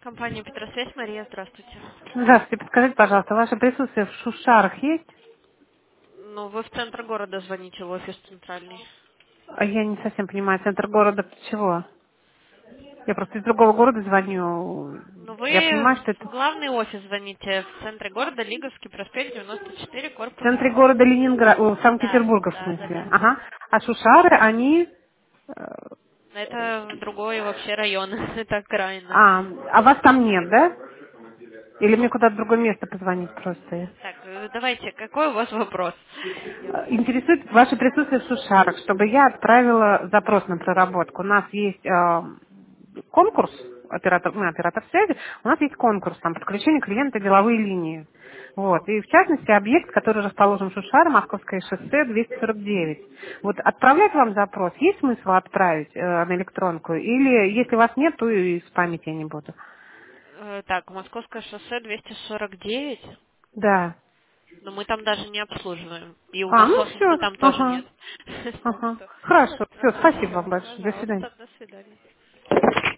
Компания Петросвязь, Мария, здравствуйте. Здравствуйте, подскажите, пожалуйста, ваше присутствие в Шушарах есть? Ну, вы в центр города звоните, в офис центральный. Я не совсем понимаю, центр города чего? Я просто из другого города звоню. Ну, Я вы понимаю, что это в главный офис звоните, в центре города, Лиговский проспект, 94, в корпус. центре города Ленинград, Да, Санкт-Петербурга в да, смысле. да, да. Ага. А Шушары, они... Это другой вообще район, это окраина. а вас там нет, да? Или мне куда-то в другое место позвонить просто? Так, давайте, какой у вас вопрос? Интересует ваше присутствие в Шушарах, чтобы я отправила запрос на проработку. У нас есть конкурс, мы оператор связи, у нас есть конкурс, там, подключение клиента деловые линии. Вот. И в частности, объект, который расположен в Шушар, Московское шоссе 249. Вот отправлять вам запрос, есть смысл отправить на электронку? Или если вас нет, то и спамить я не буду. Так, Московское шоссе 249, Да. но мы там даже не обслуживаем. И у нас Ну офиса все, там тоже ага, нет. Так ага. что, Хорошо, все, спасибо все, вам большое. До свидания. пожалуйста, до свидания.